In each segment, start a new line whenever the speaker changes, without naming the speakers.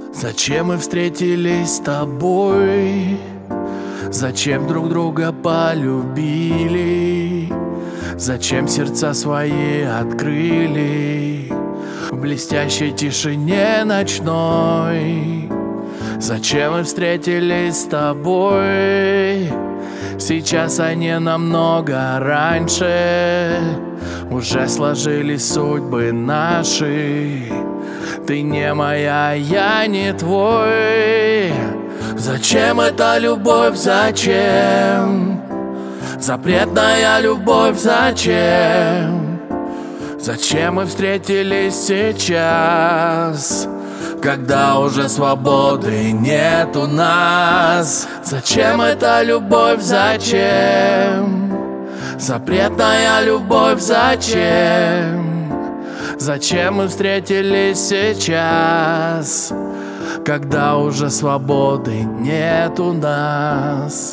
Зачем мы встретились с тобой? Зачем друг друга полюбили? Зачем сердца свои открыли в блестящей тишине ночной? Зачем мы встретились с тобой? Сейчас они намного раньше уже сложились судьбы наши. Ты не моя, я не твой. Зачем эта любовь, зачем? Запретная любовь, зачем? Зачем мы встретились сейчас, когда уже свободы нет у нас? Зачем эта любовь, зачем? Запретная любовь, зачем? Зачем мы встретились сейчас, когда уже свободы нет у нас?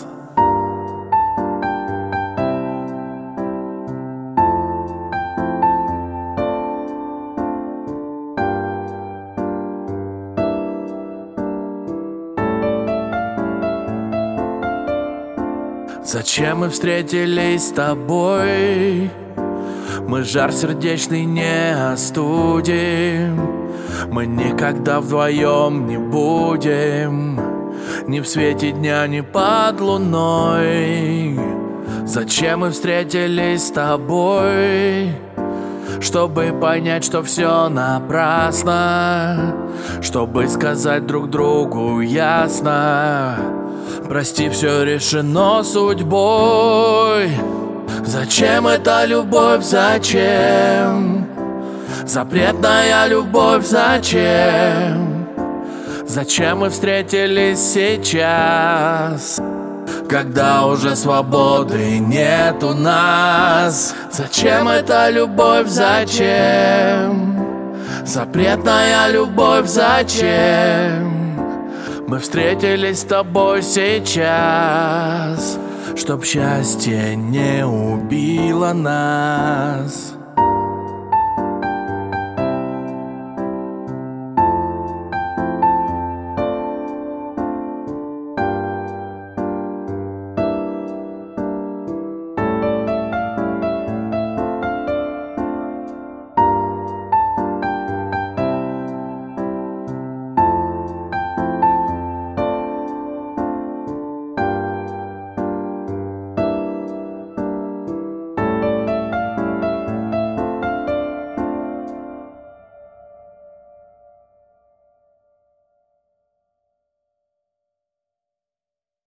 Зачем мы встретились с тобой? Мы жар сердечный не остудим. Мы никогда вдвоем не будем, ни в свете дня, ни под луной. Зачем мы встретились с тобой? Чтобы понять, что все напрасно, чтобы сказать друг другу ясно: прости, все решено судьбой. Зачем эта любовь, зачем? Запретная любовь, зачем? Зачем мы встретились сейчас, когда уже свободы нет у нас? Зачем эта любовь, зачем? Запретная любовь, зачем? Мы встретились с тобой сейчас, чтоб счастье не убило нас.